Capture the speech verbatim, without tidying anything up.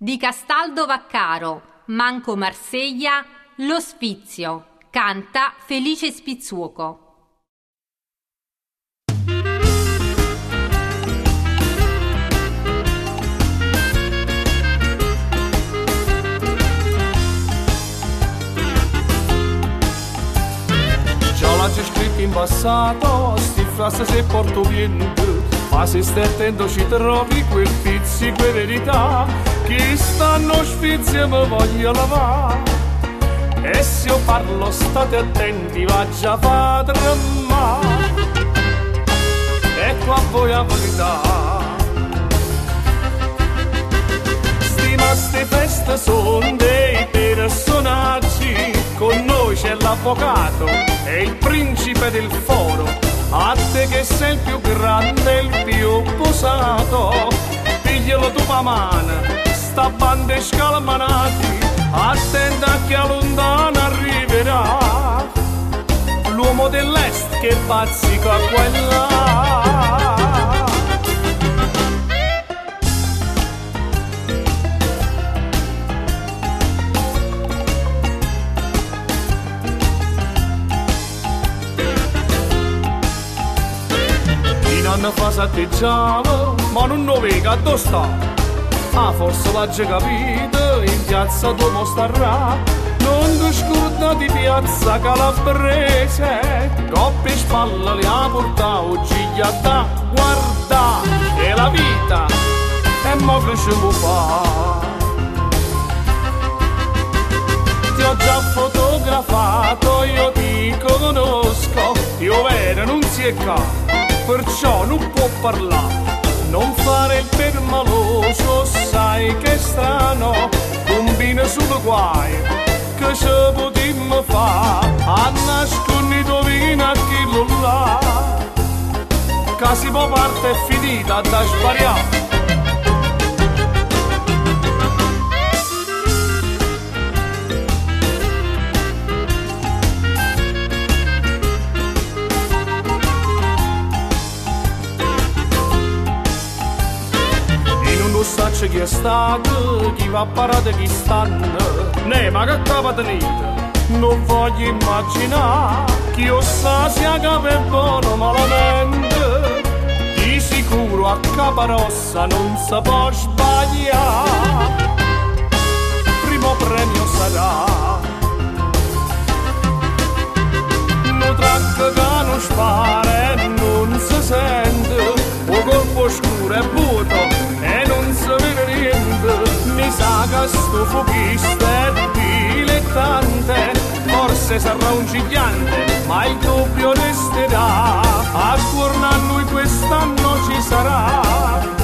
Di Castaldo Vaccaro, Manco Marseglia, Lo Sfizio, canta Felice Spizzuoco. Già l'ha già scritto in passato, sti frase se porto viento. Ma se stai attento ci trovi quel pizzico di verità, che stanno sfizio mi voglio lavare. E se io parlo state attenti, va già fa tremare. Ecco a voi la verità. Stima ste feste sono dei personaggi, con noi c'è l'avvocato e il principe del foro. A te che sei il più grande e il più posato, piglialo tu pa mano, sta banda e scalmanati, attenta che a lontano arriverà l'uomo dell'est che bazzica quella. Anni fa s'atteggiava, ma non lo vega dove sta. Ah, forse l'ha già capito, in piazza Duomo starà. Non ti scorda di piazza Calabrese, coppie e spalle le ha portato oggi gli ha da guarda. E la vita, e mo che ci può fare? Ti ho già fotografato, io ti conosco, io vero non si è qua. Perciò non può parlare, non fare il permaloso, sai che strano, combina solo guai, che ci potremmo fare, a nascondere vino a chi lo là, che si può parte è finita da sbariare. Sacce chi è stato, chi va a parare chi stanno, ne ma che capa tenete, non voglio immaginare, chi io sa sia capo è buono malamente, di sicuro a Caparossa non si può sbagliare, primo premio sarà, no tracca che non spara e non si sente, o colpo scuro e vuoto, e non si vede niente, mi sa che sto fuochista è dilettante, forse sarà un gigante, ma il dubbio resterà, a cuore a lui quest'anno ci sarà.